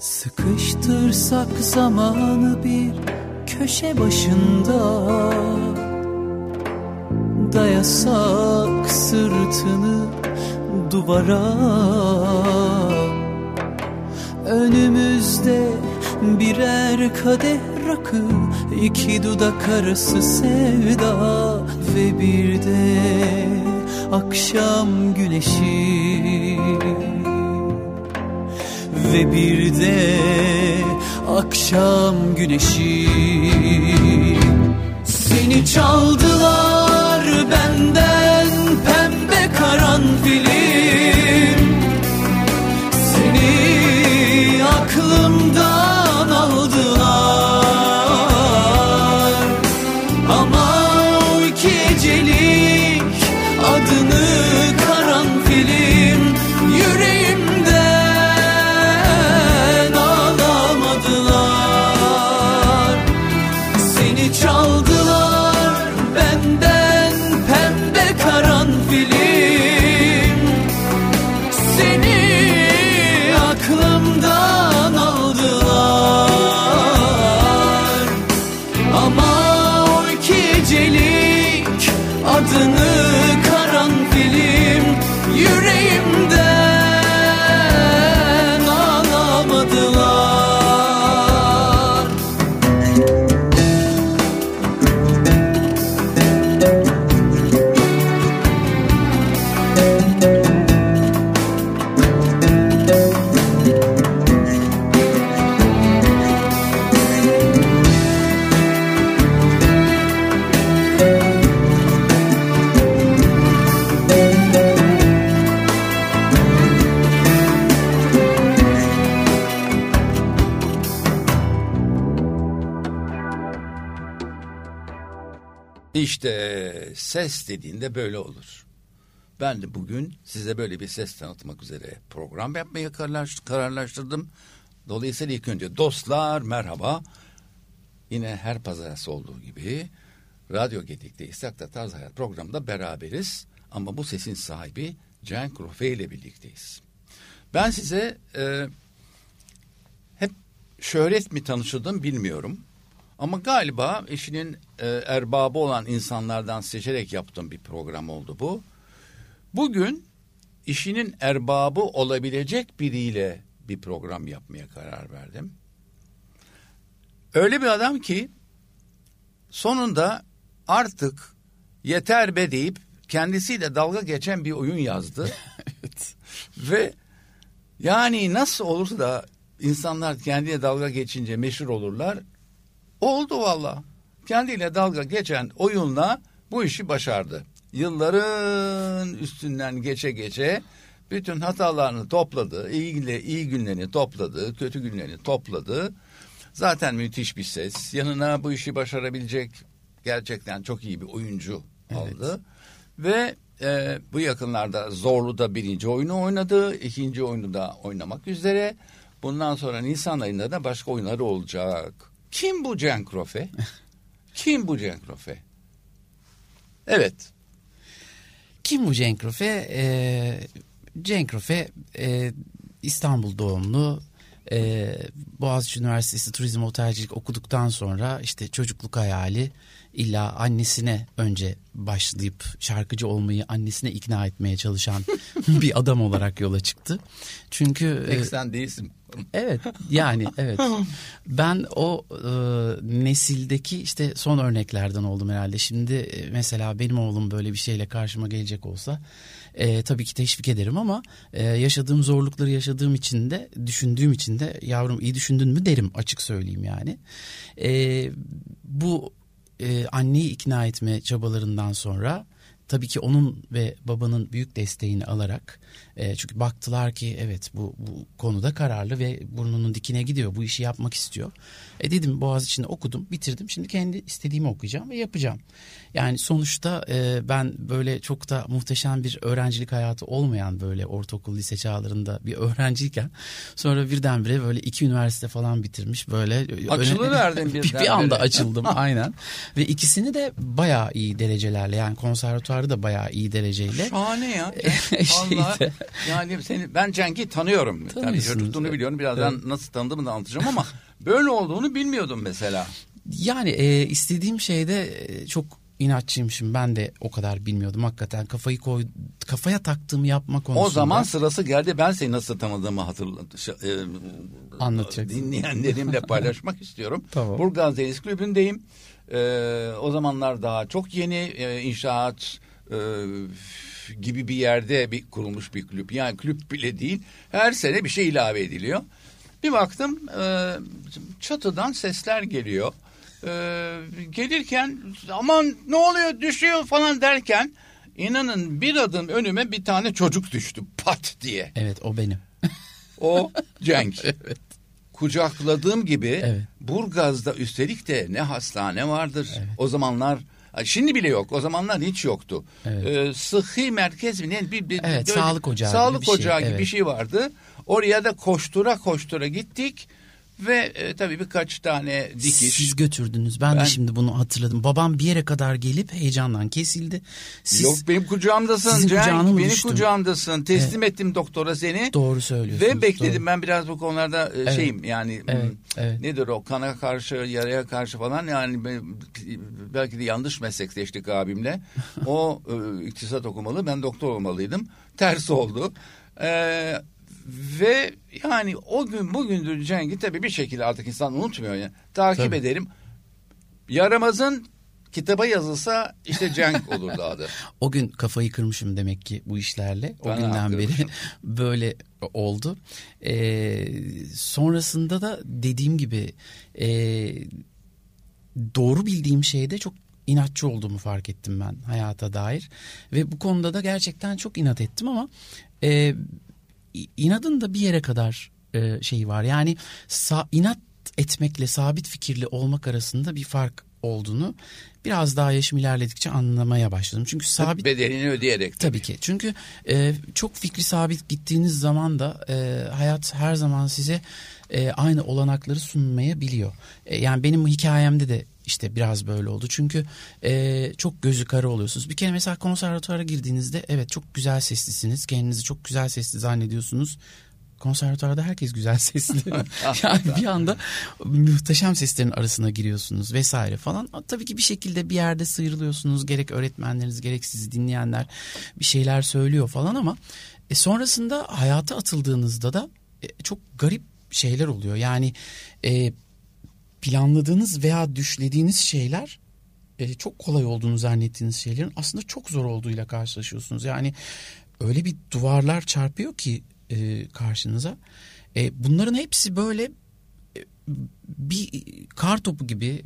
Sıkıştırsak zamanı bir köşe başında, dayasak sırtını duvara, önümüzde birer kadeh rakı, iki dudak arası sevda ve bir de akşam güneşi, ve bir de akşam güneşi. Seni çaldılar benden pembe karanfilim, seni aklımdan aldılar. Ama o iki gecelik adını karanfilim yüreğimden alamadılar. Seni çaldılar benden pembe karanfilim, seni aklımdan aldılar. Ama o iki gecelik adını karanfilim yüreğimden alamadılar. İşte ses dediğinde böyle olur. Ben de bugün size böyle bir ses tanıtmak üzere program yapmaya kararlaştırdım. Dolayısıyla ilk önce dostlar merhaba. Yine her pazartesi olduğu gibi Radyo Gedik'te İstakta Tarz Hayat programında beraberiz. Ama bu sesin sahibi Cenk Rufe ile birlikteyiz. Ben size hep şöhret mi tanıştırdım bilmiyorum. Ama galiba işinin erbabı olan insanlardan seçerek yaptığım bir program oldu bu. Bugün işinin erbabı olabilecek biriyle bir program yapmaya karar verdim. Öyle bir adam ki sonunda artık yeter be deyip kendisiyle dalga geçen bir oyun yazdı. Evet. Ve yani nasıl olur da insanlar kendiyle dalga geçince meşhur olurlar? Oldu valla. Kendiyle dalga geçen oyunla bu işi başardı. Yılların üstünden geçe bütün hatalarını topladı. İyi günlerini topladı. Kötü günlerini topladı. Zaten müthiş bir ses. Yanına bu işi başarabilecek gerçekten çok iyi bir oyuncu aldı. Evet. Ve bu yakınlarda Zorlu'da birinci oyunu oynadı. İkinci oyunu da oynamak üzere. Bundan sonra Nisan ayında da başka oyunları olacak. Kim bu Cenk Rufe? Kim bu Cenk Rufe? Evet. Kim bu Cenk Rufe? Cenk Rufe İstanbul doğumlu. Boğaziçi Üniversitesi Turizm Otelcilik okuduktan sonra işte çocukluk hayali, illa annesine önce başlayıp şarkıcı olmayı annesine ikna etmeye çalışan bir adam olarak yola çıktı. Çünkü pek sen değilsin. Evet yani evet. Ben o nesildeki işte son örneklerden oldum herhalde. Şimdi mesela benim oğlum böyle bir şeyle karşıma gelecek olsa tabii ki teşvik ederim ama yaşadığım zorlukları yaşadığım için de düşündüğüm için de yavrum iyi düşündün mü derim, açık söyleyeyim yani. Bu anneyi ikna etme çabalarından sonra tabii ki onun ve babanın büyük desteğini alarak, çünkü baktılar ki evet bu konuda kararlı ve burnunun dikine gidiyor, bu işi yapmak istiyor. Dedim Boğaziçi'nde okudum, bitirdim, şimdi kendi istediğimi okuyacağım ve yapacağım. Yani sonuçta ben böyle çok da muhteşem bir öğrencilik hayatı olmayan, böyle ortaokul lise çağlarında bir öğrenciyken sonra birdenbire böyle 2 üniversite falan bitirmiş, böyle açılıverdin bir anda açıldım aynen ve ikisini de bayağı iyi derecelerle, yani konservatuvar konservatuarı da bayağı iyi dereceyle. Şahane ya. Allah. Yani ben Cenk'i tanıyorum. Tabii çocukluğunu biliyorum. Birazdan nasıl tanıdığımı da anlatacağım ama böyle olduğunu bilmiyordum mesela. Yani istediğim şeyde çok inatçıymışım. Ben de o kadar bilmiyordum hakikaten. Kafaya taktığımı yapma konusunda. O zaman sırası geldi. Ben seni nasıl tanıdığımı anlatacaksın. Dinleyenlerimle paylaşmak istiyorum. Tamam. Burgaz Deniz Kulübü'ndeyim. O zamanlar daha çok yeni inşaat gibi bir yerde kurulmuş bir kulüp. Yani kulüp bile değil. Her sene bir şey ilave ediliyor. Bir baktım çatıdan sesler geliyor. Gelirken aman ne oluyor düşüyor falan derken inanın bir adım önüme bir tane çocuk düştü pat diye. Evet, o benim. O Cenk. Evet. Kucakladığım gibi evet. Burgaz'da üstelik de ne hastane vardır. Evet. O zamanlar şimdi bile yok. O zamanlar hiç yoktu. Evet. Sıhhi merkez mi? Evet, sağlık ocağı gibi bir şey vardı. Oraya da koştura gittik. Ve tabii birkaç tane dikiş. Siz götürdünüz. Ben de şimdi bunu hatırladım. Babam bir yere kadar gelip heyecandan kesildi. Yok benim kucağımdasın Cenk. Benim kucağımdasın. Teslim ettim doktora seni. Doğru söylüyorsunuz. Ve bekledim. Doğru. Ben biraz bu konularda şeyim yani evet. nedir o kana karşı yaraya karşı falan yani belki de yanlış meslek seçtik abimle. O iktisat okumalı, ben doktor olmalıydım. Ters oldu. Ve yani o gün bugündür Cenk'i tabii bir şekilde artık insan unutmuyor yani. Takip tabii. ederim. Yaramaz'ın kitaba yazılsa işte Cenk olurdu adı. O gün kafayı kırmışım demek ki bu işlerle. O Ben günden beri böyle oldu. Sonrasında da dediğim gibi doğru bildiğim şeyde çok inatçı olduğumu fark ettim ben hayata dair. Ve bu konuda da gerçekten çok inat ettim ama inadın da bir yere kadar şeyi var. Yani inat etmekle sabit fikirli olmak arasında bir fark olduğunu biraz daha yaşım ilerledikçe anlamaya başladım. Çünkü sabit bedelini ödeyerek. Tabii ki. Çünkü çok fikri sabit gittiğiniz zaman da hayat her zaman size aynı olanakları sunmayabiliyor. Yani benim hikayemde de işte biraz böyle oldu. Çünkü çok gözü kara oluyorsunuz. Bir kere mesela konservatuara girdiğinizde evet çok güzel seslisiniz. Kendinizi çok güzel sesli zannediyorsunuz. Konservatuarda herkes güzel sesli. Yani bir anda muhteşem seslerin arasına giriyorsunuz vesaire falan. Tabii ki bir şekilde bir yerde sıyrılıyorsunuz. Gerek öğretmenleriniz gerek sizi dinleyenler bir şeyler söylüyor falan ama sonrasında hayata atıldığınızda da çok garip şeyler oluyor. Yani planladığınız veya düşlediğiniz şeyler çok kolay olduğunu zannettiğiniz şeylerin aslında çok zor olduğuyla karşılaşıyorsunuz. Yani öyle bir duvarlar çarpıyor ki karşınıza. Bunların hepsi böyle bir kar topu gibi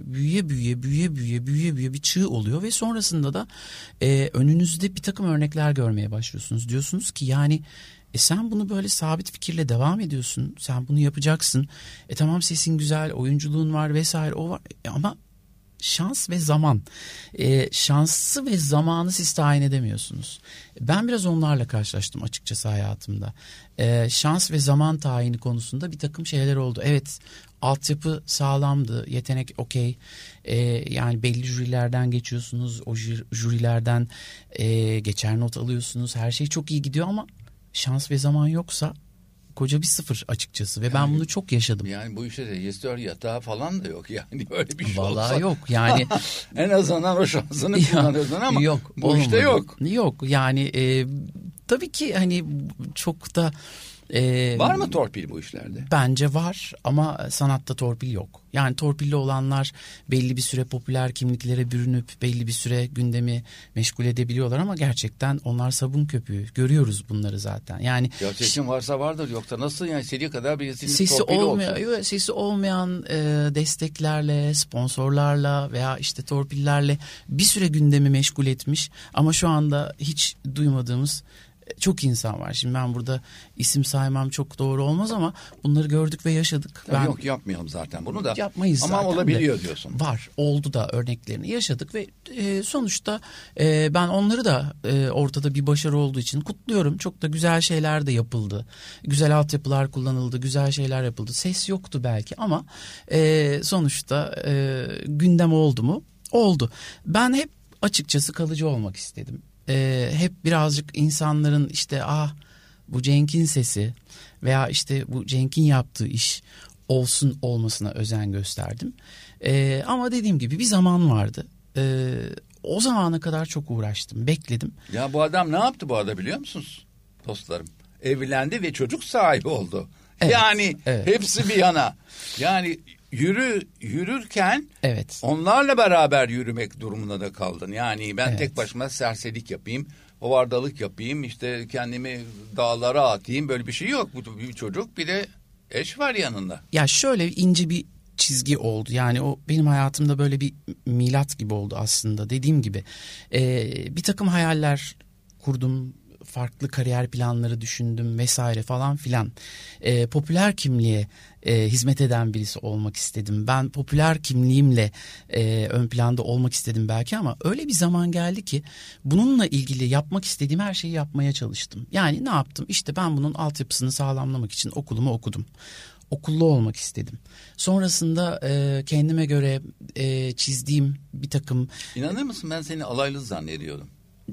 büyüye bir çığ oluyor ve sonrasında da önünüzde bir takım örnekler görmeye başlıyorsunuz. Diyorsunuz ki yani sen bunu böyle sabit fikirle devam ediyorsun. Sen bunu yapacaksın. Tamam sesin güzel, oyunculuğun var vesaire o var ama şans ve zaman. Şansı ve zamanı siz tayin edemiyorsunuz. Ben biraz onlarla karşılaştım açıkçası hayatımda. Şans ve zaman tayini konusunda bir takım şeyler oldu. Evet, altyapı sağlamdı, yetenek okey. Yani belli jürilerden geçiyorsunuz. O jürilerden geçer not alıyorsunuz. Her şey çok iyi gidiyor ama şans ve zaman yoksa koca bir sıfır açıkçası ve yani, ben bunu çok yaşadım. Yani bu işte rejistör yatağı falan da yok yani böyle bir şey vallahi olsa. yok yani. En azından o şansını kullanıyorsun ama yok, bu olmadı. İşte yok. Yok yani tabii ki hani çok da var mı torpil bu işlerde? Bence var ama sanatta torpil yok. Yani torpilli olanlar belli bir süre popüler kimliklere bürünüp belli bir süre gündemi meşgul edebiliyorlar ama gerçekten onlar sabun köpüğü. Görüyoruz bunları zaten. Yani ya sesin varsa vardır yoksa nasıl yani seri kadar birisinin torpili olsun. Sesi olmayan desteklerle, sponsorlarla veya işte torpillerle bir süre gündemi meşgul etmiş ama şu anda hiç duymadığımız çok insan var. Şimdi ben burada isim saymam çok doğru olmaz ama bunları gördük ve yaşadık. Yok yapmayalım zaten bunu da. Yapmayız ama zaten olabiliyor diyorsun. Var, oldu da örneklerini yaşadık ve sonuçta ben onları da ortada bir başarı olduğu için kutluyorum. Çok da güzel şeyler de yapıldı. Güzel altyapılar kullanıldı, güzel şeyler yapıldı. Ses yoktu belki ama sonuçta gündem oldu mu? Oldu. Ben hep açıkçası kalıcı olmak istedim. hep birazcık insanların işte bu Cenk'in sesi veya işte bu Cenk'in yaptığı iş olsun olmasına özen gösterdim. Ama dediğim gibi bir zaman vardı. O zamana kadar çok uğraştım, bekledim. Ya bu adam ne yaptı bu arada biliyor musunuz dostlarım? Evlendi ve çocuk sahibi oldu. Evet, yani evet. Hepsi bir yana. Yani yürürken evet. onlarla beraber yürümek durumunda da kaldın. Yani ben tek başıma serserilik yapayım, hovardalık yapayım, işte kendimi dağlara atayım, böyle bir şey yok. Bu bir çocuk, bir de eş var yanında. Ya şöyle ince bir çizgi oldu. Yani o benim hayatımda böyle bir milat gibi oldu aslında. Dediğim gibi bir takım hayaller kurdum. Farklı kariyer planları düşündüm vesaire falan filan. Popüler kimliğe hizmet eden birisi olmak istedim. Ben popüler kimliğimle ön planda olmak istedim belki, ama öyle bir zaman geldi ki bununla ilgili yapmak istediğim her şeyi yapmaya çalıştım. Yani ne yaptım? İşte ben bunun altyapısını sağlamlamak için okulumu okudum. Okullu olmak istedim. Sonrasında kendime göre çizdiğim bir takım... İnanır mısın, ben seni alaylı zannediyordum.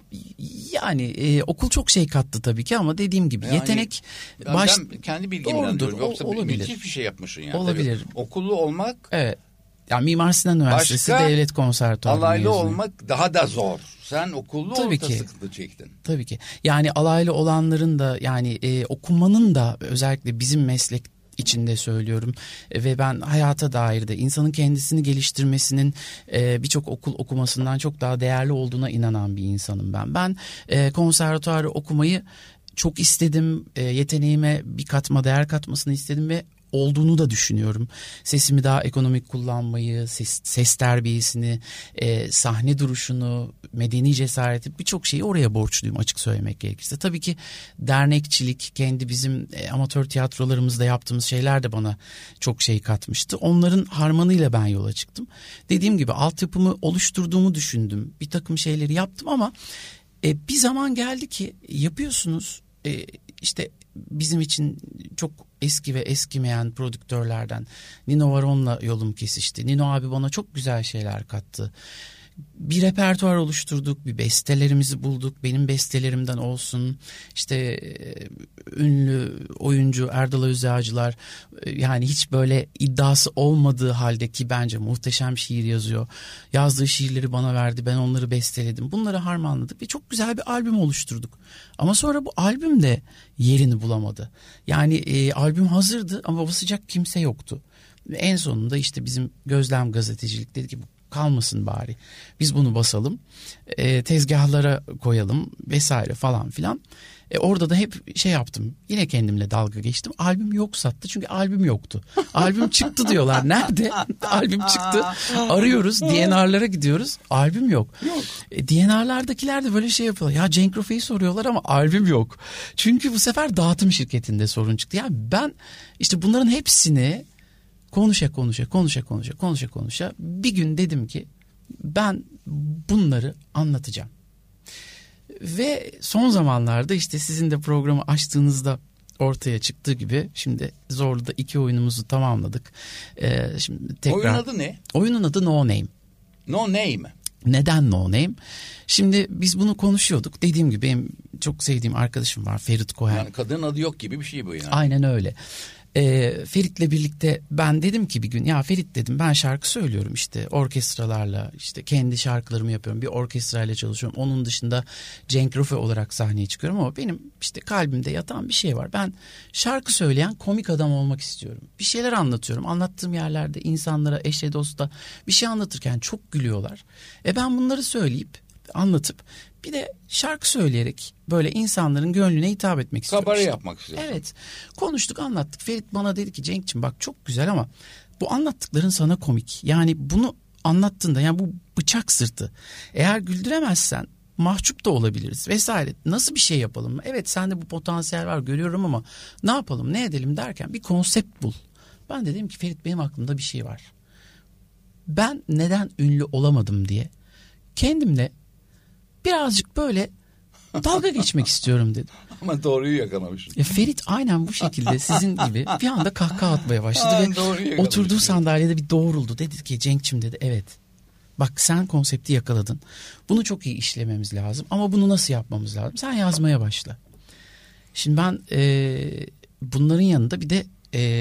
Yani okul çok şey kattı tabii ki, ama dediğim gibi yani, yetenek... Ben kendi bilgimden diyorum. Yoksa olabilir. Müthiş bir şey yapmışsın yani. Olabilir. Tabii. Okullu olmak... Evet. Yani Mimar Sinan Üniversitesi Devlet Konservatuarı alaylı mezunu. olmak daha da zor. Sen okullu olmakta sıkıntı çektin. Tabii ki. Yani alaylı olanların da yani okumanın da, özellikle bizim meslek içinde söylüyorum ve ben hayata dair de insanın kendisini geliştirmesinin birçok okul okumasından çok daha değerli olduğuna inanan bir insanım ben. Ben konservatuarı okumayı çok istedim. Yeteneğime bir katma değer katmasını istedim ve olduğunu da düşünüyorum. Sesimi daha ekonomik kullanmayı, ses terbiyesini, sahne duruşunu, medeni cesareti, birçok şeyi oraya borçluyum açık söylemek gerekirse. Tabii ki dernekçilik, kendi bizim amatör tiyatrolarımızda yaptığımız şeyler de bana çok şey katmıştı. Onların harmanıyla ben yola çıktım. Dediğim gibi altyapımı oluşturduğumu düşündüm. Bir takım şeyleri yaptım ama bir zaman geldi ki yapıyorsunuz. İşte bizim için çok eski ve eskimeyen prodüktörlerden Nino Varon'la yolum kesişti. Nino abi bana çok güzel şeyler kattı. Bir repertuar oluşturduk, bir bestelerimizi bulduk. Benim bestelerimden olsun, işte ünlü oyuncu Erdal Özyağcılar, yani hiç böyle iddiası olmadığı halde ki bence muhteşem şiir yazıyor. Yazdığı şiirleri bana verdi, ben onları besteledim. Bunları harmanladık ve çok güzel bir albüm oluşturduk. Ama sonra bu albüm de yerini bulamadı. Yani albüm hazırdı ama basacak kimse yoktu. Ve en sonunda işte bizim Gözlem Gazetecilik dedi ki kalmasın bari, biz bunu basalım, tezgahlara koyalım vesaire falan filan. Orada da hep şey yaptım, yine kendimle dalga geçtim. Albüm yok sattı, çünkü albüm yoktu. Albüm çıktı diyorlar, nerede? Albüm çıktı, arıyoruz, DNR'lara gidiyoruz, albüm yok. DNR'lardakiler de böyle şey yapıyorlar, ya Cenk Rofe'yi soruyorlar ama albüm yok. Çünkü bu sefer dağıtım şirketinde sorun çıktı. Yani ben işte bunların hepsini konuşa bir gün dedim ki ben bunları anlatacağım. Ve son zamanlarda işte sizin de programı açtığınızda ortaya çıktığı gibi şimdi Zorlu'da 2 oyunumuzu tamamladık. Şimdi tekrar. Oyunun adı ne? Oyunun adı No Name. No Name. Neden No Name? Şimdi biz bunu konuşuyorduk. Dediğim gibi benim çok sevdiğim arkadaşım var, Ferit Kohen. Yani kadının adı yok gibi bir şey bu yani. Aynen öyle. Ferit'le birlikte ben dedim ki bir gün, ya Ferit dedim, ben şarkı söylüyorum işte orkestralarla, işte kendi şarkılarımı yapıyorum, bir orkestrayla çalışıyorum, onun dışında Cenk Rofe olarak sahneye çıkıyorum ama benim işte kalbimde yatan bir şey var, ben şarkı söyleyen komik adam olmak istiyorum, bir şeyler anlatıyorum, anlattığım yerlerde insanlara, eşe dosta bir şey anlatırken çok gülüyorlar, ben bunları söyleyip anlatıp bir de şarkı söyleyerek böyle insanların gönlüne hitap etmek istiyorum. Kabare yapmak istiyorsun. Evet. Konuştuk, anlattık. Ferit bana dedi ki Cenk'ciğim bak çok güzel ama bu anlattıkların sana komik. Yani bunu anlattığında, yani bu bıçak sırtı. Eğer güldüremezsen mahcup da olabiliriz vesaire. Nasıl bir şey yapalım? Evet, sende bu potansiyel var görüyorum ama ne yapalım, ne edelim derken bir konsept bul. Ben dedim ki Ferit, benim aklımda bir şey var. Ben neden ünlü olamadım diye kendimle birazcık böyle dalga geçmek istiyorum dedim. Ama doğruyu yakalamışsın. Ferit aynen bu şekilde sizin gibi bir anda kahkaha atmaya başladı ve oturduğu sandalyede bir doğruldu. Dedi ki Cenk'cim dedi, evet Bak sen konsepti yakaladın. Bunu çok iyi işlememiz lazım. Ama bunu nasıl yapmamız lazım? Sen yazmaya başla. Şimdi ben bunların yanında bir de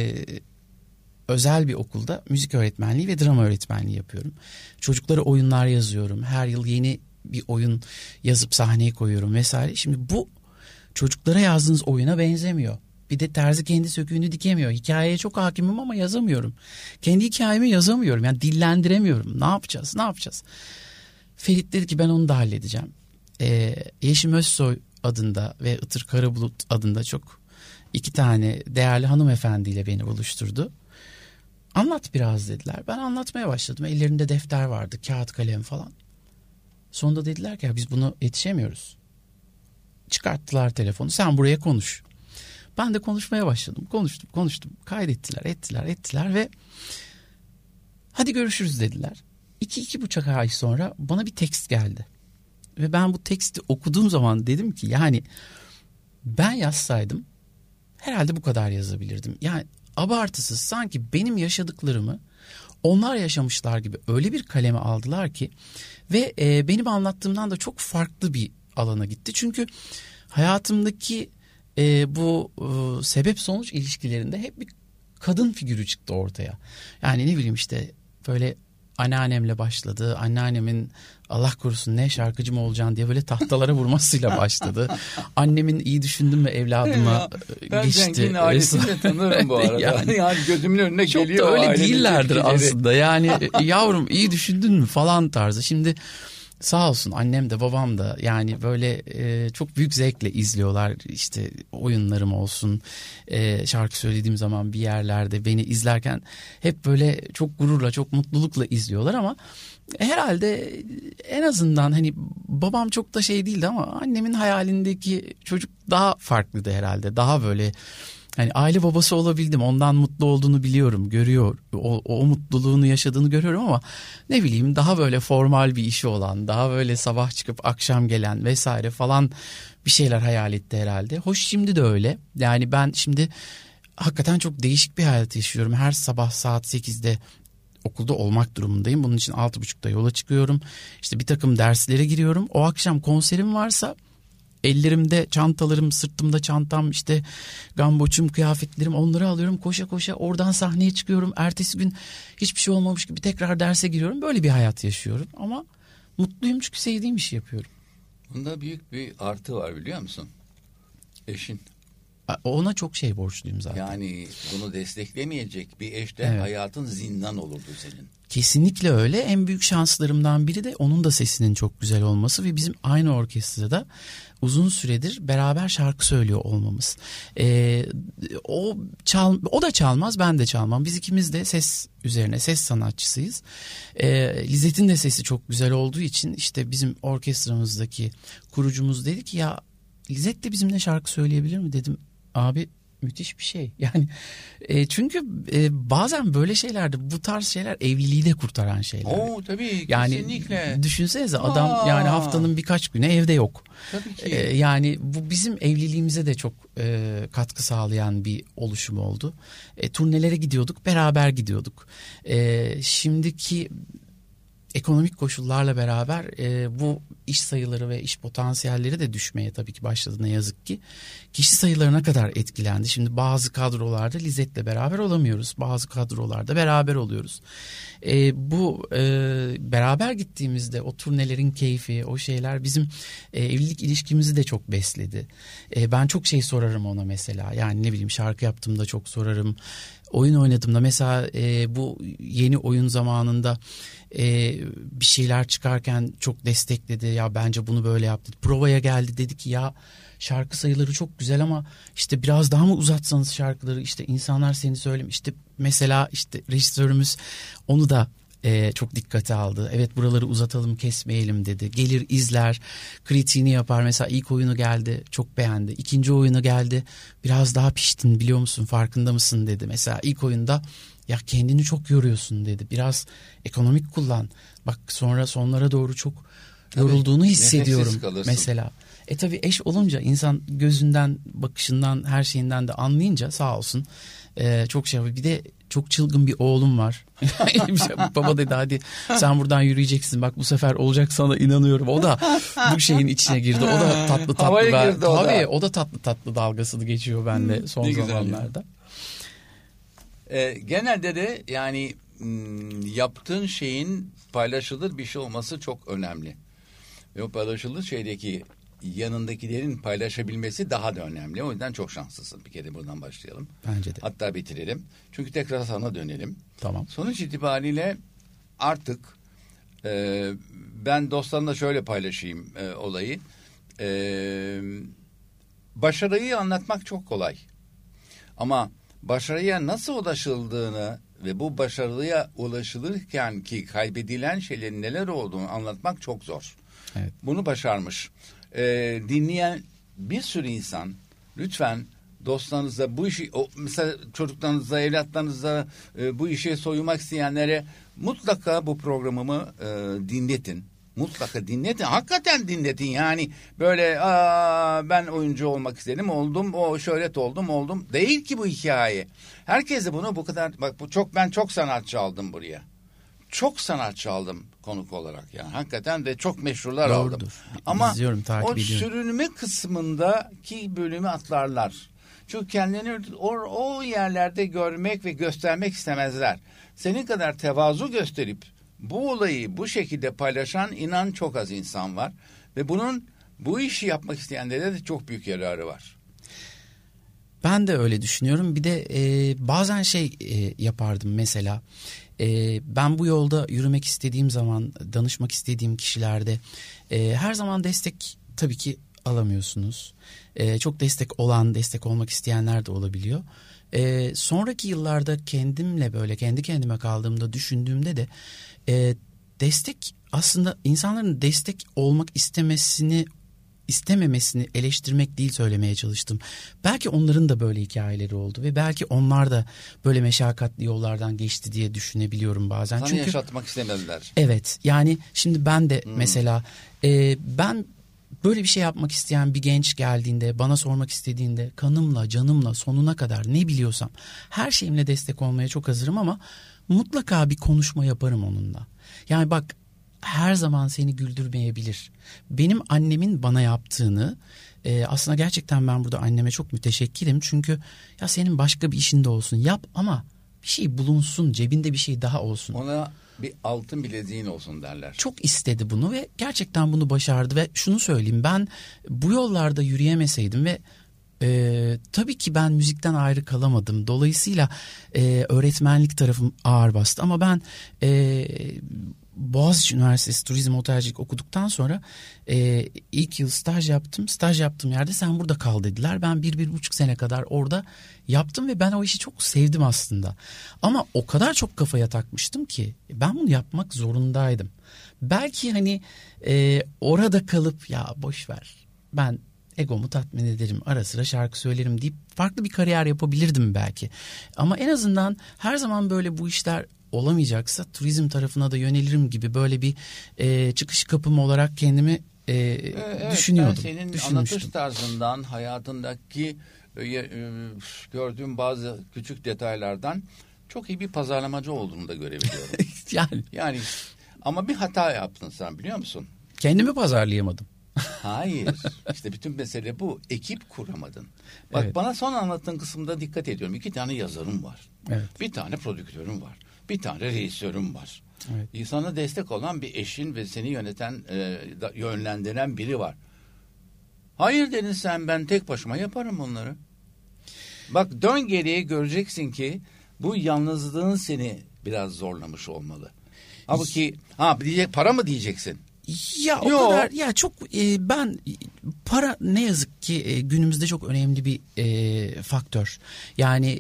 özel bir okulda müzik öğretmenliği ve drama öğretmenliği yapıyorum. Çocuklara oyunlar yazıyorum. Her yıl yeni bir oyun yazıp sahneye koyuyorum vesaire. Şimdi bu çocuklara yazdığınız oyuna benzemiyor. Bir de terzi kendi söküğünü dikemiyor. Hikayeye çok hakimim ama yazamıyorum. Kendi hikayemi yazamıyorum. Yani dillendiremiyorum. Ne yapacağız? Ferit dedi ki ben onu da halledeceğim. Yeşim Özsoy adında ve Itır Karabulut adında çok 2 tane değerli hanımefendiyle beni buluşturdu. Anlat biraz dediler. Ben anlatmaya başladım. Ellerinde defter vardı, kağıt kalem falan. Sonunda dediler ki ya biz bunu yetişemiyoruz. Çıkarttılar telefonu. Sen buraya konuş. Ben de konuşmaya başladım. Konuştum. Kaydettiler ve hadi görüşürüz dediler. 2-2,5 ay sonra bana bir tekst geldi. Ve ben bu teksti okuduğum zaman dedim ki yani ben yazsaydım herhalde bu kadar yazabilirdim. Yani abartısız sanki benim yaşadıklarımı onlar yaşamışlar gibi öyle bir kaleme aldılar ki ve benim anlattığımdan da çok farklı bir alana gitti. Çünkü hayatımdaki bu sebep sonuç ilişkilerinde hep bir kadın figürü çıktı ortaya. Yani ne bileyim işte böyle anneannemle başladı. Anneannemin Allah korusun ne şarkıcı mı olacaksın diye böyle tahtalara vurmasıyla başladı. Annemin iyi düşündün mü evladıma ben geçti. Ben Cenk'in ailesini de tanırım bu arada. yani gözümün önüne çok geliyor. Çok da öyle değillerdir aslında. Yani yavrum iyi düşündün mü falan tarzı. Şimdi sağ olsun annem de babam da yani böyle çok büyük zevkle izliyorlar işte oyunlarım olsun, şarkı söylediğim zaman bir yerlerde beni izlerken hep böyle çok gururla çok mutlulukla izliyorlar ama herhalde en azından hani babam çok da şey değildi ama annemin hayalindeki çocuk daha farklıydı herhalde, daha böyle hani aile babası olabildim, ondan mutlu olduğunu biliyorum, görüyor, o mutluluğunu yaşadığını görüyorum ama ne bileyim daha böyle formal bir işi olan, daha böyle sabah çıkıp akşam gelen vesaire falan bir şeyler hayal etti herhalde. Hoş şimdi de öyle yani ben şimdi hakikaten çok değişik bir hayat yaşıyorum. Her sabah saat 8'de okulda olmak durumundayım. Bunun için 6.30'da yola çıkıyorum. İşte bir takım derslere giriyorum. O akşam konserim varsa ellerimde çantalarım, sırtımda çantam, işte gamboçum, kıyafetlerim, onları alıyorum. Koşa koşa oradan sahneye çıkıyorum. Ertesi gün hiçbir şey olmamış gibi tekrar derse giriyorum. Böyle bir hayat yaşıyorum ama mutluyum çünkü sevdiğim işi yapıyorum. Bunda büyük bir artı var biliyor musun? Eşin. Ona çok şey borçluyum zaten. Yani bunu desteklemeyecek bir eşte evet. Hayatın zindan olurdu senin. Kesinlikle öyle. En büyük şanslarımdan biri de onun da sesinin çok güzel olması ve bizim aynı orkestrada uzun süredir beraber şarkı söylüyor olmamız. O da çalmaz, ben de çalmam. Biz ikimiz de ses üzerine ses sanatçısıyız. Lizet'in de sesi çok güzel olduğu için işte bizim orkestramızdaki kurucumuz dedi ki ya Lizet de bizimle şarkı söyleyebilir mi dedim. Abi müthiş bir şey. Yani çünkü bazen böyle şeylerde bu tarz şeyler evliliği de kurtaran şeyler. Oo tabii yani, kesinlikle. Düşünsenize adam yani haftanın birkaç günü evde yok. Tabii ki. Yani bu bizim evliliğimize de çok katkı sağlayan bir oluşum oldu. Turnelere gidiyorduk, beraber gidiyorduk. Şimdiki ekonomik koşullarla beraber bu iş sayıları ve iş potansiyelleri de düşmeye tabii ki başladı ne yazık ki. Kişi sayılarına kadar etkilendi. Şimdi bazı kadrolarda Lizet'le beraber olamıyoruz. Bazı kadrolarda beraber oluyoruz. Bu beraber gittiğimizde o turnelerin keyfi, o şeyler bizim evlilik ilişkimizi de çok besledi. Ben çok şey sorarım ona mesela. Yani ne bileyim şarkı yaptığımda çok sorarım. Oyun oynadığımda mesela bu yeni oyun zamanında bir şeyler çıkarken çok destekledi. Ya bence bunu böyle yaptı. Provaya geldi, dedi ki ya şarkı sayıları çok güzel ama işte biraz daha mı uzatsanız şarkıları, işte insanlar seni söylemiş. İşte mesela işte rejisörümüz onu da çok dikkate aldı. Evet buraları uzatalım, kesmeyelim dedi. Gelir izler, kritiğini yapar. Mesela ilk oyunu geldi, çok beğendi. İkinci oyunu geldi, biraz daha piştin biliyor musun, farkında mısın dedi. Mesela ilk oyunda ya kendini çok yoruyorsun dedi. Biraz ekonomik kullan. Bak sonra sonlara doğru çok yorulduğunu hissediyorum mesela. Tabii eş olunca insan gözünden, bakışından, her şeyinden de anlayınca sağ olsun çok şey yapıyor. Bir de çok çılgın bir oğlum var. Baba dedi hadi sen buradan yürüyeceksin. Bak bu sefer olacak, sana inanıyorum. O da bu şeyin içine girdi. O da tatlı Havaya girdi o da. Tabii o da tatlı dalgasını geçiyor bende son zamanlarda. Genelde de yani yaptığın şeyin paylaşılır bir şey olması çok önemli. Ve o paylaşılır şeydeki yanındakilerin paylaşabilmesi daha da önemli. O yüzden çok şanslısın. Bir kere buradan başlayalım. Bence de. Hatta bitirelim. Çünkü tekrar sana dönelim. Tamam. Sonuç itibariyle artık ben dostlarımla şöyle paylaşayım olayı. Başarıyı anlatmak çok kolay. Ama başarıya nasıl ulaşıldığını ve bu başarıya ulaşılırken ki kaybedilen şeylerin neler olduğunu anlatmak çok zor. Evet. Bunu başarmış. Dinleyen bir sürü insan lütfen dostlarınıza bu işi, mesela çocuklarınıza, evlatlarınıza bu işe soyunmak isteyenlere mutlaka bu programımı dinletin. Mutlaka dinletin. Hakikaten dinletin. Yani böyle ben oyuncu olmak istedim, oldum, o şöhret oldum. Değil ki bu hikaye. Herkes de bunu bu kadar, bak ben çok sanatçı aldım buraya. Çok sanatçı aldım konuk olarak yani. Hakikaten de çok meşhurlar Doğrudur. aldım. Ama o ediyorum. sürünme kısmındaki bölümü atlarlar. Çünkü kendilerini o yerlerde görmek ve göstermek istemezler. Senin kadar tevazu gösterip bu olayı bu şekilde paylaşan inan çok az insan var. Ve bu işi yapmak isteyenlere de çok büyük yararı var. Ben de öyle düşünüyorum. Bir de bazen yapardım mesela. Ben bu yolda yürümek istediğim zaman, danışmak istediğim kişilerde her zaman destek tabii ki alamıyorsunuz. Çok destek olmak isteyenler de olabiliyor. Sonraki yıllarda kendi kendime kaldığımda, düşündüğümde de destek aslında insanların destek olmak istememesini eleştirmek değil söylemeye çalıştım. Belki onların da böyle hikayeleri oldu ve belki onlar da böyle meşakkatli yollardan geçti diye düşünebiliyorum bazen. Sana çünkü yaşatmak istemediler. Evet, yani şimdi ben de mesela ben böyle bir şey yapmak isteyen bir genç geldiğinde, bana sormak istediğinde kanımla, canımla, sonuna kadar ne biliyorsam her şeyimle destek olmaya çok hazırım ama mutlaka bir konuşma yaparım onunla. Yani bak, her zaman seni güldürmeyebilir. Benim annemin bana yaptığını aslında gerçekten ben burada anneme çok müteşekkirim. Çünkü ya senin başka bir işin de olsun, yap ama bir şey bulunsun, cebinde bir şey daha olsun. Ona bir altın bileziğin olsun derler. Çok istedi bunu ve gerçekten bunu başardı ve şunu söyleyeyim, ben bu yollarda yürüyemeseydim ve tabii ki ben müzikten ayrı kalamadım. Dolayısıyla öğretmenlik tarafım ağır bastı ama ben Boğaziçi Üniversitesi Turizm Otelcilik okuduktan sonra ilk yıl staj yaptım. Staj yaptığım yerde sen burada kal dediler. Ben 1,5 sene kadar orada yaptım ve ben o işi çok sevdim aslında. Ama o kadar çok kafaya takmıştım ki ben bunu yapmak zorundaydım. Belki hani orada kalıp ya boş ver, ben egomu tatmin ederim, ara sıra şarkı söylerim deyip farklı bir kariyer yapabilirdim belki. Ama en azından her zaman böyle bu işler olamayacaksa turizm tarafına da yönelirim gibi böyle bir çıkış kapım olarak kendimi düşünüyordum. Ben senin anlatış tarzından, hayatındaki gördüğüm bazı küçük detaylardan çok iyi bir pazarlamacı olduğunu da görebiliyorum. Yani ama bir hata yaptın sen, biliyor musun? Kendimi pazarlayamadım. Hayır. İşte bütün mesele bu. Ekip kuramadın. Bak, evet. Bana son anlattığın kısımda dikkat ediyorum. 2 tane yazarım var. Evet. Bir tane prodüktörüm var. Bir tane rejisörüm var. Evet. Sana destek olan bir eşin ve seni yöneten, yönlendiren biri var. Hayır dedin sen, ben tek başıma yaparım onları. Bak, dön geriye, göreceksin ki bu yalnızlığın seni biraz zorlamış olmalı. Halbuki para mı diyeceksin? Ya o kadar ya çok ben para ne yazık ki günümüzde çok önemli bir faktör. Yani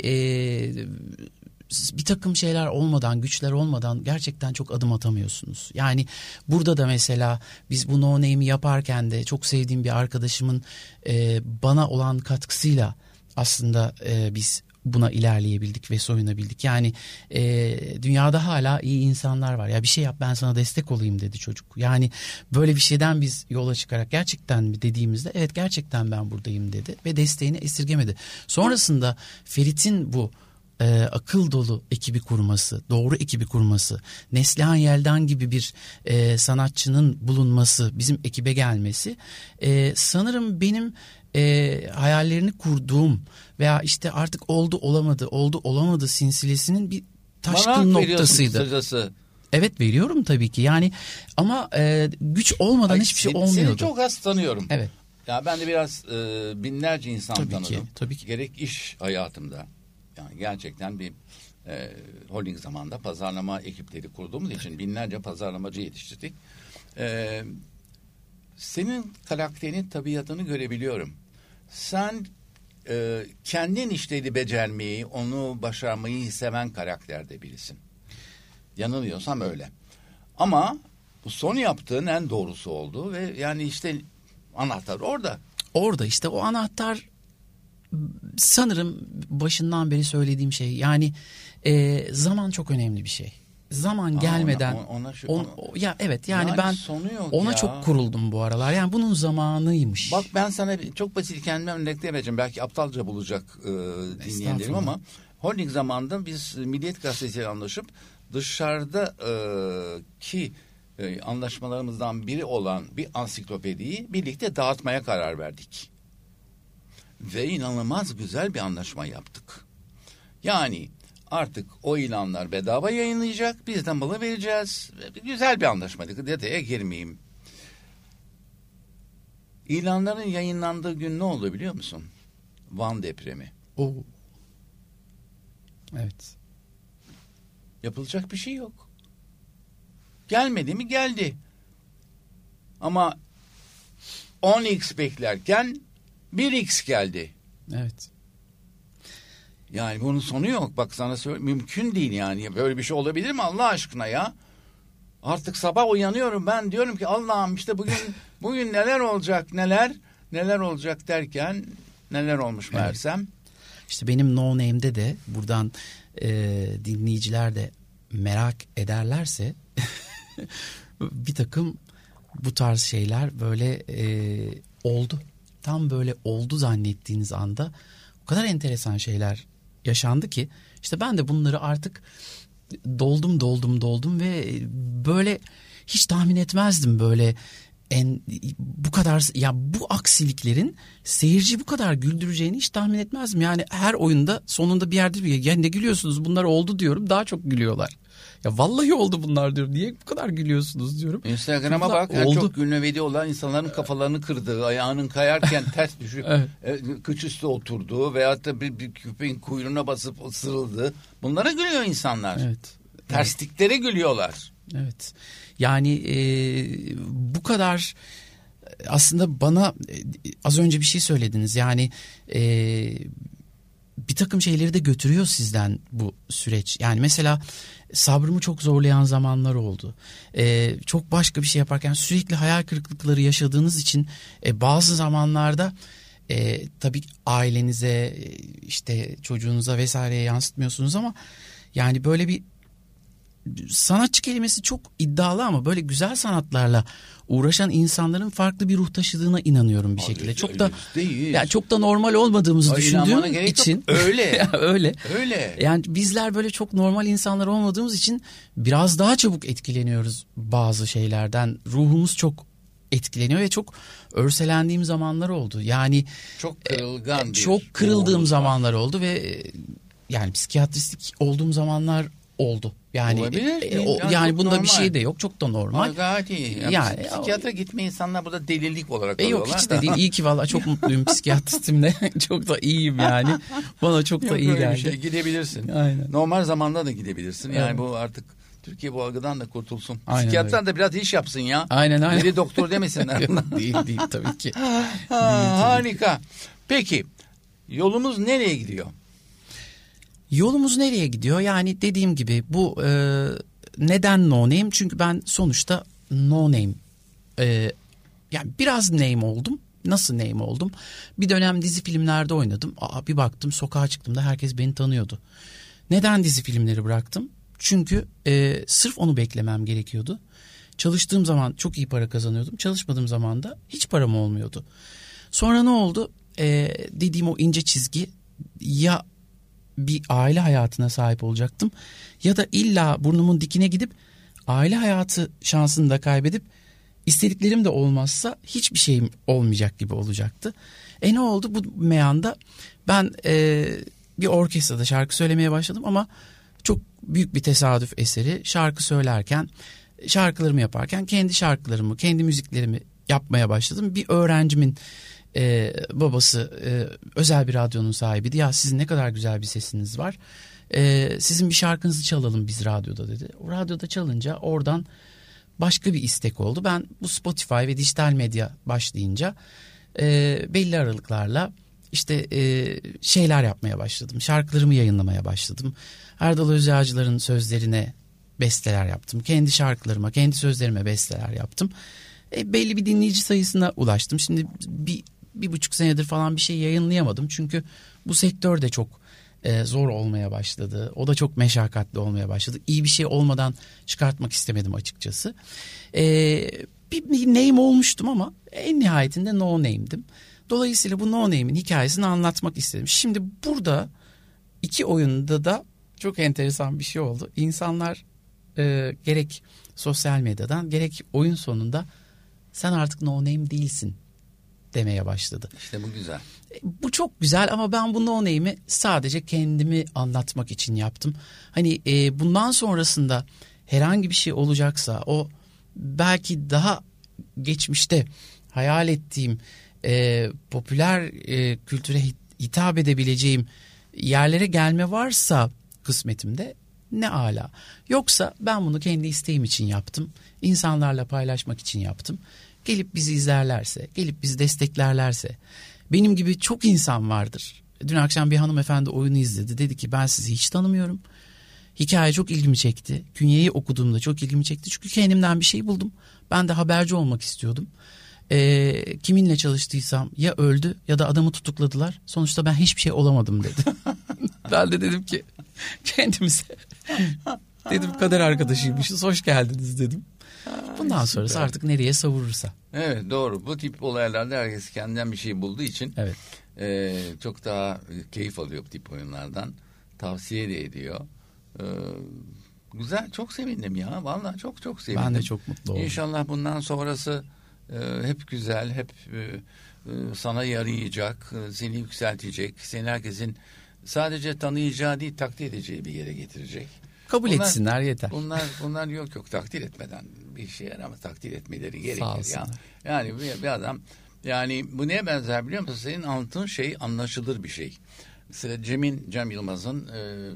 bir takım şeyler olmadan, güçler olmadan gerçekten çok adım atamıyorsunuz. Yani burada da mesela biz bu No Name'i yaparken de çok sevdiğim bir arkadaşımın bana olan katkısıyla aslında biz buna ilerleyebildik ve soyunabildik. Yani dünyada hala iyi insanlar var. Ya bir şey yap, ben sana destek olayım dedi çocuk. Yani böyle bir şeyden biz yola çıkarak gerçekten mi dediğimizde evet gerçekten ben buradayım dedi ve desteğini esirgemedi. Sonrasında Ferit'in bu akıl dolu ekibi kurması, doğru ekibi kurması, Neslihan Yeldan gibi bir sanatçının bulunması, bizim ekibe gelmesi sanırım benim hayallerini kurduğum veya işte artık oldu olamadı silsilesinin bir taşkın noktasıydı. Kısacası. Evet, veriyorum tabii ki yani ama güç olmadan hiçbir şey olmuyordu. Seni çok az tanıyorum. Evet. Ya ben de biraz binlerce insan Tabii tanıdım. ki, tabii ki. Gerek iş hayatımda. Yani gerçekten bir holding zamanında pazarlama ekipleri kurduğumuz için binlerce pazarlamacı yetiştirdik. Senin karakterinin tabiatını görebiliyorum. Sen kendin işleri becermeyi, onu başarmayı seven karakterde birisin. Yanılıyorsam öyle. Ama bu son yaptığın en doğrusu oldu ve yani işte anahtar orada. Orada işte o anahtar sanırım başından beri söylediğim şey yani zaman çok önemli bir şey. Zaman gelmeden ya evet yani ben ona ya. Çok kuruldum bu aralar. Yani bunun zamanıymış. Bak ben sana çok basit kendime örnek vereceğim. Belki aptalca bulacak dinleyenlerim ama holding zamanında biz Milliyet Gazetesi'yle anlaşıp dışarıdaki anlaşmalarımızdan biri olan bir ansiklopediyi birlikte dağıtmaya karar verdik. Ve inanılmaz güzel bir anlaşma yaptık. Yani artık o ilanlar bedava yayınlayacak, biz de malı vereceğiz. Güzel bir anlaşmaydı, detaya girmeyeyim. İlanların yayınlandığı gün ne oldu biliyor musun? Van depremi. Oo. Evet. Yapılacak bir şey yok. Gelmedi mi? Geldi. Ama 10x beklerken 1x geldi. Evet. Yani bunun sonu yok. Bak sana söyleyeyim, mümkün değil yani. Böyle bir şey olabilir mi Allah aşkına ya? Artık sabah uyanıyorum ben, diyorum ki Allah'ım işte bugün neler olacak, neler olacak derken neler olmuş meğersem. Evet. İşte benim No Name'de de buradan dinleyiciler de merak ederlerse bir takım bu tarz şeyler böyle oldu. Tam böyle oldu zannettiğiniz anda o kadar enteresan şeyler yaşandı ki işte ben de bunları artık doldum ve böyle hiç tahmin etmezdim böyle bu kadar ya bu aksiliklerin seyirci bu kadar güldüreceğini hiç tahmin etmezdim. Yani her oyunda sonunda bir yerde ya ne gülüyorsunuz, bunlar oldu diyorum, daha çok gülüyorlar. Ya vallahi oldu bunlar diyorum. Niye bu kadar gülüyorsunuz diyorum. Instagram'a bak. En çok gülme videolar insanların kafalarını kırdığı, ayağının kayarken ters düşüp kıç üstü oturduğu veyahut da bir köpeğin kuyruğuna basıp ısırıldığı. Bunlara gülüyor insanlar. Evet. Tersliklere gülüyorlar. Evet. Yani bu kadar aslında bana az önce bir şey söylediniz. Yani bir takım şeyleri de götürüyor sizden bu süreç. Yani mesela sabrımı çok zorlayan zamanlar oldu. Çok başka bir şey yaparken sürekli hayal kırıklıkları yaşadığınız için bazı zamanlarda tabii ailenize işte çocuğunuza vesaireye yansıtmıyorsunuz ama yani böyle bir sanatçı kelimesi çok iddialı ama böyle güzel sanatlarla uğraşan insanların farklı bir ruh taşıdığına inanıyorum bir şekilde. Çok da yani çok da normal olmadığımızı düşündüğüm için öyle. öyle. Yani bizler böyle çok normal insanlar olmadığımız için biraz daha çabuk etkileniyoruz bazı şeylerden. Ruhumuz çok etkileniyor ve çok örselendiğim zamanlar oldu. Yani çok kırılgan çok kırıldığım zamanlar oldu ve yani psikiyatristlik olduğum zamanlar oldu. Yani yani bunda normal. Bir şey de yok. Çok da normal. Gayet iyi. Yani psikiyatra gitme insanlar burada delilik olarak alıyorlar. Yok hiç de değil. İyi ki vallahi çok mutluyum psikiyatristimle. Çok da iyiyim yani. Bana çok da iyi geldi. Şey, gidebilirsin. Aynen. Normal zamanda da gidebilirsin. Yani evet. Bu artık Türkiye bu algıdan da kurtulsun. Psikiyatran da biraz iş yapsın ya. Aynen. Biri doktor demesinler. Değil tabii ki. Harika. Peki yolumuz nereye gidiyor? Yolumuz nereye gidiyor? Yani dediğim gibi bu neden No Name? Çünkü ben sonuçta No Name. Yani biraz name oldum. Nasıl name oldum? Bir dönem dizi filmlerde oynadım. Bir baktım sokağa çıktığımda herkes beni tanıyordu. Neden dizi filmleri bıraktım? Çünkü sırf onu beklemem gerekiyordu. Çalıştığım zaman çok iyi para kazanıyordum. Çalışmadığım zaman da hiç param olmuyordu. Sonra ne oldu? Dediğim o ince çizgi ya bir aile hayatına sahip olacaktım ya da illa burnumun dikine gidip aile hayatı şansını da kaybedip istediklerim de olmazsa hiçbir şeyim olmayacak gibi olacaktı. Ne oldu bu meyanda? Ben bir orkestrada şarkı söylemeye başladım ama çok büyük bir tesadüf eseri. Şarkı söylerken, şarkılarımı yaparken kendi şarkılarımı, kendi müziklerimi yapmaya başladım. Bir öğrencimin babası özel bir radyonun sahibiydi. Ya sizin ne kadar güzel bir sesiniz var. Sizin bir şarkınızı çalalım biz radyoda dedi. O radyoda çalınca oradan başka bir istek oldu. Ben bu Spotify ve dijital medya başlayınca belli aralıklarla işte şeyler yapmaya başladım. Şarkılarımı yayınlamaya başladım. Erdal Özyağcılar'ın sözlerine besteler yaptım. Kendi şarkılarıma, kendi sözlerime besteler yaptım. Belli bir dinleyici sayısına ulaştım. Şimdi bir buçuk senedir falan bir şey yayınlayamadım. Çünkü bu sektör de çok zor olmaya başladı. O da çok meşakkatli olmaya başladı. İyi bir şey olmadan çıkartmak istemedim açıkçası. Bir name olmuştum ama en nihayetinde no name'dim. Dolayısıyla bu no name'in hikayesini anlatmak istedim. Şimdi burada iki oyunda da çok enteresan bir şey oldu. İnsanlar gerek sosyal medyadan gerek oyun sonunda sen artık no name değilsin demeye başladı. İşte bu güzel. Bu çok güzel ama ben bu no name'i sadece kendimi anlatmak için yaptım. Hani bundan sonrasında herhangi bir şey olacaksa o belki daha geçmişte hayal ettiğim popüler kültüre hitap edebileceğim yerlere gelme varsa kısmetimde ne ala. Yoksa ben bunu kendi isteğim için yaptım. İnsanlarla paylaşmak için yaptım. Gelip bizi izlerlerse, gelip bizi desteklerlerse, benim gibi çok insan vardır. Dün akşam bir hanımefendi oyunu izledi. Dedi ki ben sizi hiç tanımıyorum. Hikaye çok ilgimi çekti. Künyeyi okuduğumda çok ilgimi çekti. Çünkü kendimden bir şey buldum. Ben de haberci olmak istiyordum. Kiminle çalıştıysam ya öldü ya da adamı tutukladılar. Sonuçta ben hiçbir şey olamadım dedi. Ben de dedim ki kendimize dedim kader arkadaşıymışız, hoş geldiniz dedim. Bundan sonrası artık nereye savurursa. Evet, doğru. Bu tip olaylarda herkes kendinden bir şey bulduğu için evet. Çok daha keyif alıyor bu tip oyunlardan. Tavsiye de ediyor. Güzel, çok sevindim ya. Vallahi çok sevindim. Ben de çok mutlu oldum. İnşallah bundan sonrası hep güzel, hep sana yarayacak, seni yükseltecek, seni herkesin sadece tanıyacağı değil takdir edeceği bir yere getirecek. Kabul etsinler yeter. Bunlar yok takdir etmeden bir şey yaramaz, takdir etmeleri gerekir ya. Sağ Yani bir adam, yani bu neye benzer biliyor musun? Senin anlattığın şey anlaşılır bir şey. Mesela Cem Yılmaz'ın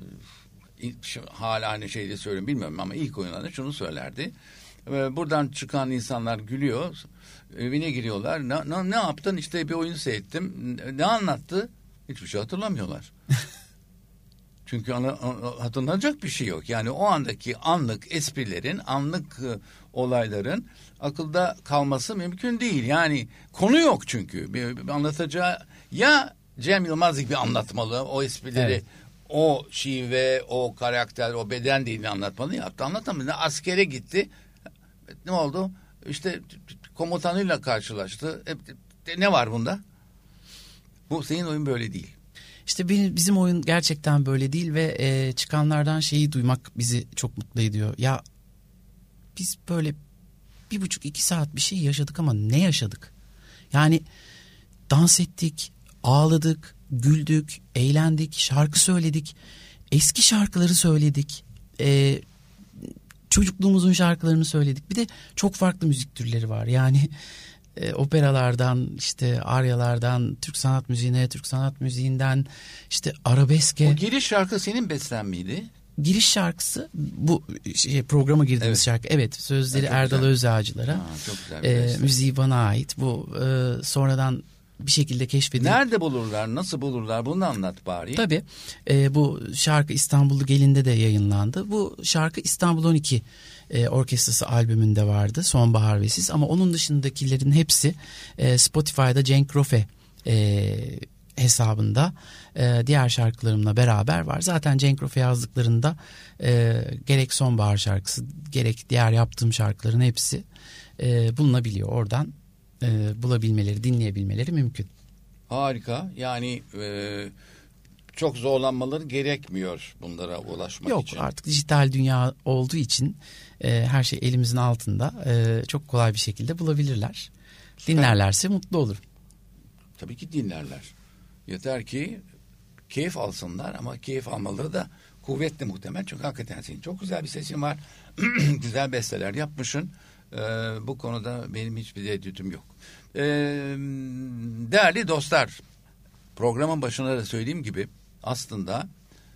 hala aynı şeyi de söylüyorum bilmiyorum ama ilk oyunlarda şunu söylerdi. Buradan çıkan insanlar gülüyor. Evine giriyorlar. Ne yaptın? İşte bir oyun seyrettim. Ne anlattı? Hiçbir şey hatırlamıyorlar. Çünkü hatırlanacak bir şey yok. Yani o andaki anlık esprilerin, anlık olayların akılda kalması mümkün değil. Yani konu yok çünkü. Bir anlatacağı ya Cem Yılmaz gibi anlatmalı o esprileri. Evet. O şive, o karakter, o beden dilini anlatmalı. Yaptı, anlatamadı. Askere gitti. Ne oldu? İşte komutanıyla karşılaştı. Ne var bunda? Bu senin oyun böyle değil. İşte bizim oyun gerçekten böyle değil ve çıkanlardan şeyi duymak bizi çok mutlu ediyor. Ya biz böyle 1,5-2 saat bir şey yaşadık ama ne yaşadık? Yani dans ettik, ağladık, güldük, eğlendik, şarkı söyledik, eski şarkıları söyledik, çocukluğumuzun şarkılarını söyledik. Bir de çok farklı müzik türleri var. Yani operalardan, işte aryalardan, Türk sanat müziğine, Türk sanat müziğinden, işte arabeske. O giriş şarkı senin besten miydi? Giriş şarkısı bu programa girdiğimiz şarkı. Evet, sözleri Erdal Özyağcılar'a. Çok güzel. Müziği bana ait. Bu sonradan bir şekilde keşfedilip. Nerede bulurlar, nasıl bulurlar, bunu anlat bari. Tabii bu şarkı İstanbullu Gelin'de de yayınlandı. Bu şarkı İstanbul 12 orkestrası albümünde vardı, Sonbahar ve Siz, ama onun dışındakilerin hepsi Spotify'da Cenk Rofe hesabında diğer şarkılarımla beraber var. Zaten Cenk Rofe yazdıklarında gerek Sonbahar şarkısı gerek diğer yaptığım şarkıların hepsi bulunabiliyor. Oradan bulabilmeleri, dinleyebilmeleri mümkün. Harika. Yani çok zorlanmaları gerekmiyor bunlara ulaşmak Yok, için. Yok, artık dijital dünya olduğu için her şey elimizin altında. Çok kolay bir şekilde bulabilirler. Dinlerlerse mutlu olurum. Tabii ki dinlerler. Yeter ki keyif alsınlar, ama keyif almaları da kuvvetli muhtemel. Çünkü hakikaten senin çok güzel bir sesin var. Güzel besteler yapmışsın. Bu konuda benim hiçbir tereddütüm yok. Değerli dostlar, programın başında da söylediğim gibi aslında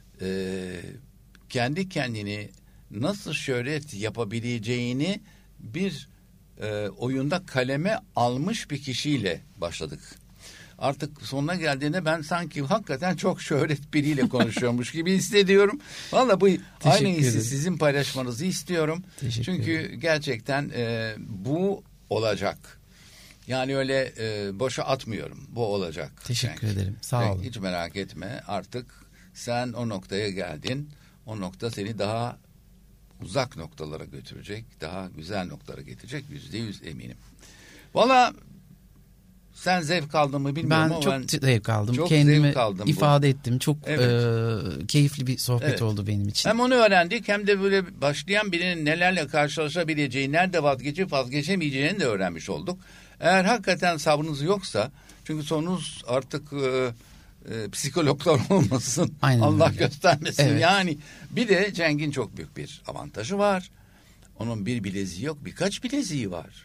kendi kendini nasıl şöhret yapabileceğini bir oyunda kaleme almış bir kişiyle başladık. Artık sonuna geldiğinde ben sanki hakikaten çok şöhret biriyle konuşuyormuş gibi hissediyorum. Vallahi bu aynı hissi sizin paylaşmanızı istiyorum. Çünkü gerçekten bu olacak. Yani öyle boşa atmıyorum. Bu olacak. Teşekkür ederim. Sağ olun. Hiç merak etme. Artık sen o noktaya geldin. O nokta seni daha uzak noktalara götürecek. Daha güzel noktalara getirecek. %100 eminim. Vallahi sen zevk aldın mı bilmiyorum ama ben çok zevk aldım. Çok Kendimi zevk aldım ifade ettim. Çok keyifli bir sohbet oldu benim için. Hem onu öğrendik, hem de böyle başlayan birinin nelerle karşılaşabileceği, nerede vazgeçip vazgeçemeyeceğini de öğrenmiş olduk. Eğer hakikaten sabrınız yoksa, çünkü sonunuz artık psikologlar olmasın. Aynen Allah öyle. göstermesin. Evet. Yani bir de Cenk'in çok büyük bir avantajı var. Onun bir bileziği yok, birkaç bileziği var.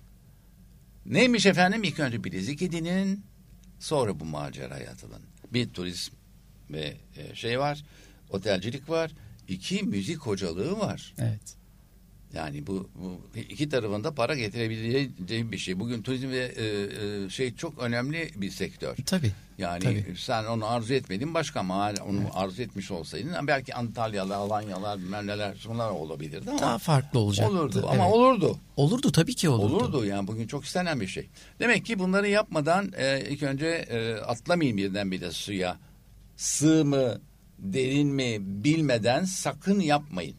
Neymiş efendim? İlk önce bilezik edinin, sonra bu maceraya atılın. Bir, turizm ve şey var, otelcilik var. 2, müzik hocalığı var. Evet. Yani bu iki tarafında para getirebileceği bir şey. Bugün turizm ve şey çok önemli bir sektör. Tabii. Yani tabii. sen onu arzu etmedin, başka mahalle onu arzu etmiş olsaydın belki Antalyalar, Alanyalar, bilmem neler, bunlar olabilirdi ama Daha farklı olacaktı. olurdu. Ama olurdu. Olurdu, tabii ki olurdu. Olurdu yani, bugün çok istenen bir şey. Demek ki bunları yapmadan ilk önce atlamayın birdenbire suya. Sığ mı, derin mi bilmeden sakın yapmayın.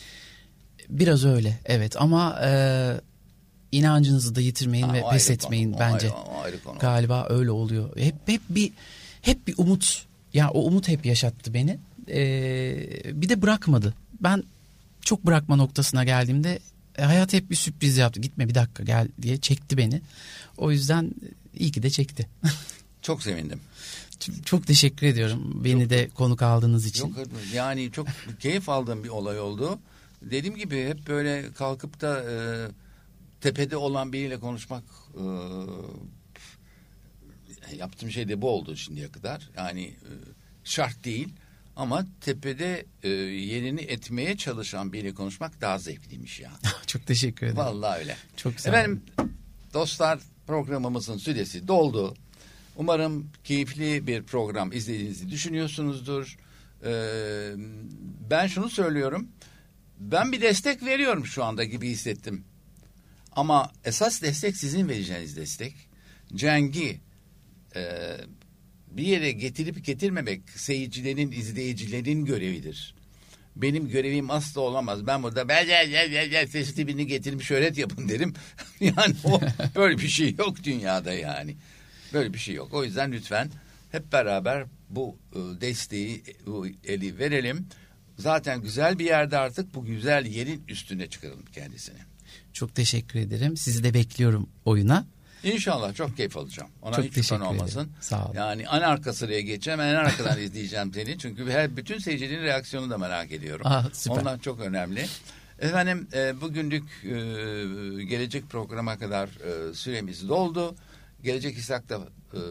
Biraz öyle, evet, ama inancınızı da yitirmeyin ve pes etmeyin bence. Ayrı konu. Galiba öyle oluyor. Hep bir umut. Ya o umut hep yaşattı beni. Bir de bırakmadı. Ben çok bırakma noktasına geldiğimde hayat hep bir sürpriz yaptı. Gitme, bir dakika gel diye çekti beni. O yüzden iyi ki de çekti. Çok sevindim. Çok teşekkür ediyorum beni de konuk aldığınız için. Yok, yani çok keyif aldığım bir olay oldu. Dediğim gibi hep böyle kalkıp da tepede olan biriyle konuşmak, yaptığım şey de bu oldu şimdiye kadar. Yani şart değil ama tepede yerini etmeye çalışan biriyle konuşmak daha zevkliymiş ya. Çok teşekkür ederim. Vallahi öyle. Çok sağ olun. Efendim dostlar, programımızın süresi doldu. Umarım keyifli bir program izlediğinizi düşünüyorsunuzdur. Ben şunu söylüyorum. Ben bir destek veriyorum şu anda gibi hissettim. Ama esas destek sizin vereceğiniz destek. Cenk'i bir yere getirip getirmemek seyircilerin, izleyicilerin görevidir. Benim görevim asla olamaz. Ben burada ses tipini getirmiş şöhret yapın derim. Yani böyle bir şey yok dünyada yani. Böyle bir şey yok. O yüzden lütfen hep beraber bu desteği, bu eli verelim. Zaten güzel bir yerde, artık bu güzel yerin üstüne çıkaralım kendisini. Çok teşekkür ederim. Sizi de bekliyorum oyuna. İnşallah çok keyif alacağım. Ona çok hiç teşekkür şüphen olmasın. ederim. Sağ olun. Yani en arka sıraya geçeceğim. En arkadan izleyeceğim seni. Çünkü bütün seyircilerin reaksiyonunu da merak ediyorum. Süper. Ondan çok önemli. Efendim bugünlük gelecek programa kadar süremiz doldu. Gelecek İshak'ta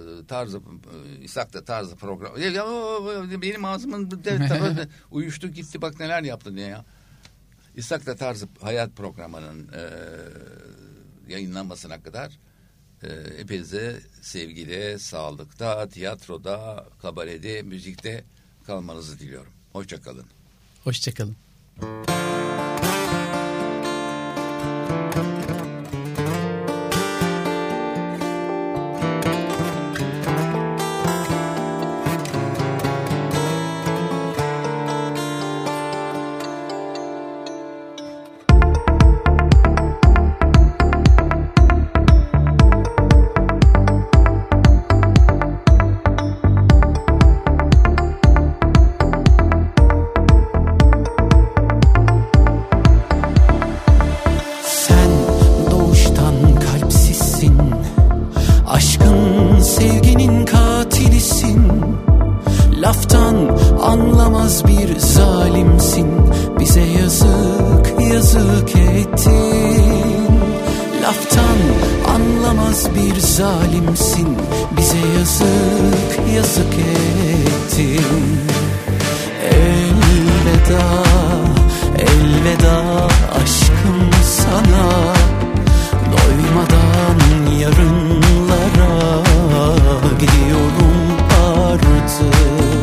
tarzı program. Benim ağzımın uyuştu gitti, bak neler yaptı diye ya. İshak'ta tarzı hayat programının yayınlanmasına kadar hepinize sevgide, sağlıkta, tiyatroda, kabarede, müzikte kalmanızı diliyorum. Hoşça kalın. Hoşça kalın. Laftan anlamaz bir zalimsin, bize yazık yazık ettin. Laftan anlamaz bir zalimsin, bize yazık yazık ettin. Elveda, elveda aşkım sana, doymadan yarınlara gidiyorum artık.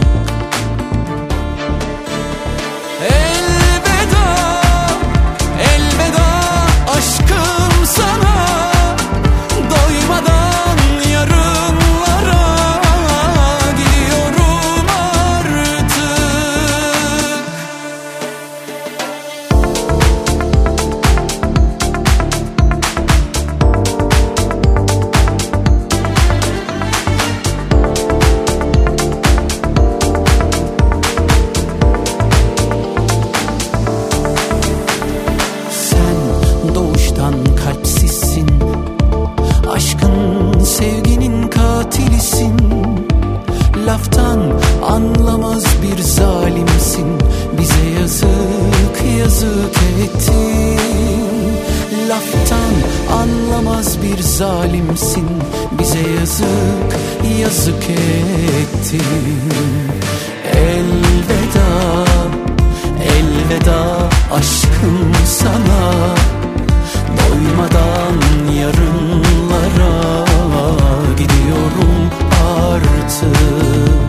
Elveda, elveda aşkım sana, doymadan yarınlara gidiyorum artık. Sen doğuştan kalpsizsin, aşkın sevginin katilisin. Laftan anlamaz bir zalimsin, bize yazık yazık ettin. Laftan anlamaz bir zalimsin, bize yazık yazık ettin. Elveda, elveda aşkım sana, doymadan yarınlara gidiyorum artık.